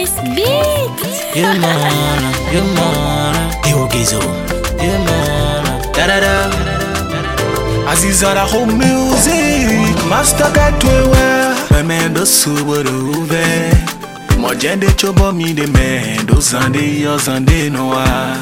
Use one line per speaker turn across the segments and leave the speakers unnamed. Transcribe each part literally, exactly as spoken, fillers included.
Nice beat.
You wanna, you wanna, Yo Gizo. You wanna, da da da.
Aziza la home music, master gatwewe. Memendo subo duve. Mojende chobo mi de mendo zande yo zande noa.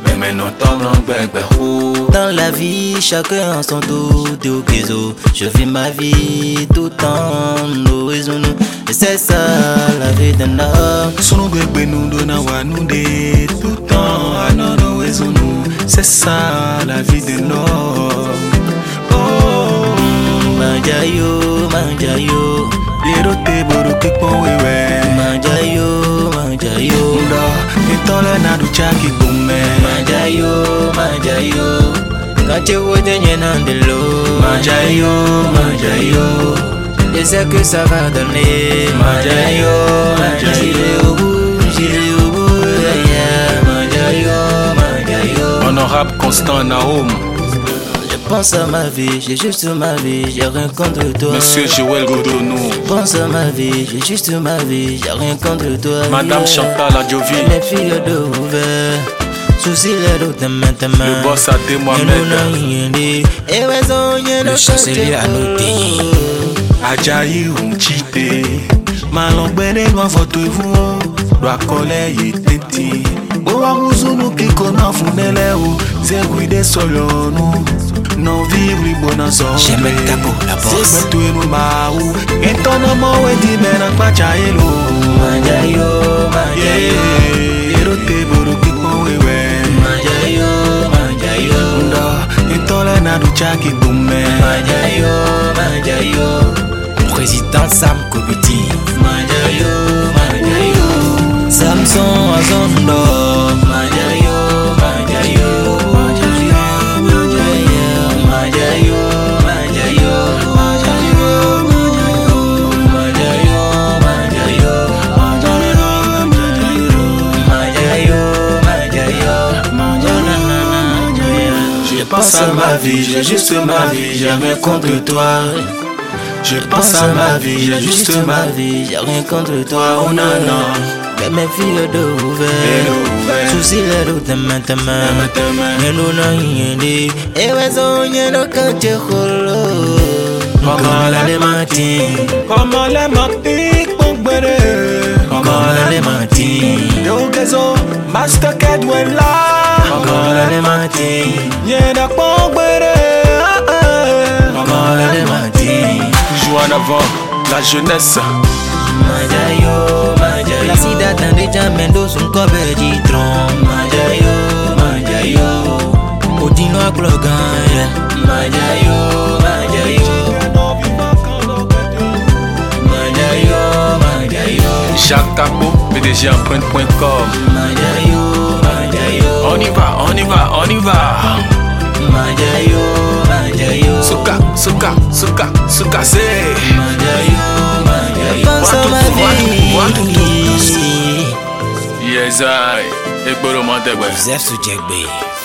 Dans la vie, chacun en son tour, Yo Gizo. Je vis ma vie tout en horizon. Et c'est ça la vie d'un homme.
Sunu bebe nous donna wa nous de tout en another horizon. C'est ça la vie d'un homme. Oh,
Manjayo, manjayo.
Derote boru kikpon wewe.
Manjayo, manjayo.
Ndo, itole na ducha kikume.
Manjayo, manjayo. Quand tu vois des niens dans de l'eau.
Manjayo, manjayo.
Je sais que ça va donner.
Manjayo, manjayo.
J'irai au bout, yeah. Manjayo, manjayo.
Honorable Constant Naoum.
Je pense à ma vie, j'ai juste ma vie, j'ai rien contre toi.
Monsieur Joël Godonou.
Je pense à ma vie, j'ai juste ma vie, j'ai rien contre toi.
Madame
yeah.
Chantal Adjovie.
Mes filles de ouvert. Souci les routes de maintenant.
Le boss a été Mohamed.
Le chancelier a noté.
Ajayi Unchite. Malongbene doit votre vous. Doit coller y teti. Owa muzunu kiko na funele o. Zeguide solo no. Non vivre bona so.
J'aime le capot, la bosse.
C'est betu enu maou. Entono mo wedi mena kwacha elo.
Manjayo, manjayo.
Erote boru kiko wewe.
Manjayo, manjayo.
Ndo, entole na ducha kikume.
Manjayo, manjayo. Président Sam Kobiti. Manjayo, manjayo. Samson Azondo. Manjayo, manjayo. Manjayo, manjayo. Manjayo, manjayo. Manjayo, manjayo. Manjayo, manjayo. Manjayo,
Je pense à ma vie, j'ai juste ma vie, j'ai rien contre toi. Je pense à ma vie, j'ai juste ma vie,
j'ai rien contre toi. Oh non, non. Mais mes filles de ouvert. Souci les routes de maintenant. Mais nous n'avons rien dit. Et ouais, on y a nos cantiers holo. Comment les matins?
Comment les matins?
Comment les matins?
Yo Gizo, Master Kedwella.
Comment les matins?
Y'a da Pongbere.
Comment les matins?
Toujours en avant, la jeunesse.
Manjayo, manjayo. La sida tande jamendo sun kobe jitron. Manjayo, manjayo. Odino aklogan, yeah. Manjayo, manjayo. Manjayo, manjayo.
Jacques Tapo, P D G empreinte point com.
Manjayo, manjayo.
On y va, on y va, on y va.
Manjayo, manjayo.
Suka, suka, suka, suka, c'est.
Manjayo, manjayo. Pense à ma vie.
Yes, I. Ekboro Montegwe.
Joseph Soudjekbe.